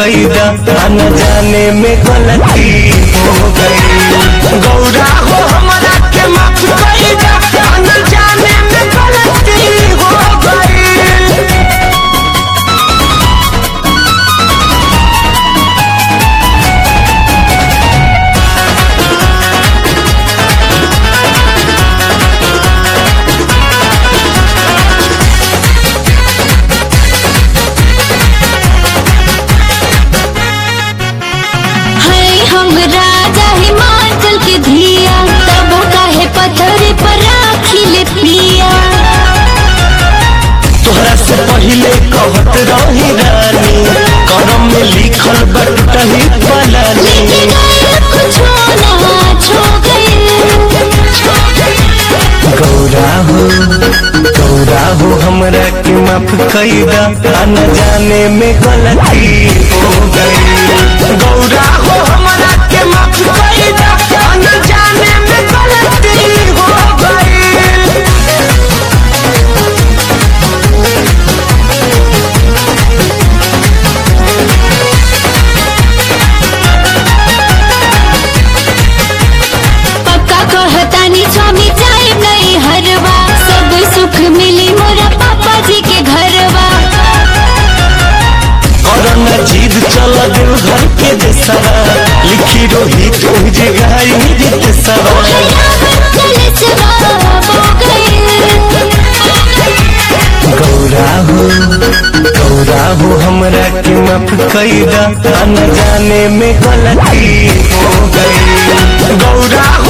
कैदा न जाने में गलती हो गई। गौरा हो हमरा के माफ कैदा न जाने में गलती हो गई। हम राजा हिमाचल के धिया तब काहे पत्थर पर राखिले पिया। तोहरा से पहले कहत रही रानी करम में लिखल बटही पलानी। कुछो ना छो गए। गौरा हो हमरा के माफ कैदा न जाने में गलती हो गई। गौरा हो हमरा के माफ कैदा न जाने में गलती हो गई। पक्का कहतानी स्वामी जाए नहीं हरवा सब सुख मिली मोरा पापा जी के घरवा। करना जीद चल देव घर के देसवा लिखी रोहित उजे गाई रित सवा। गौरा हो हमरा के माफ कैदा न जाने में गलती हो गई। गौरा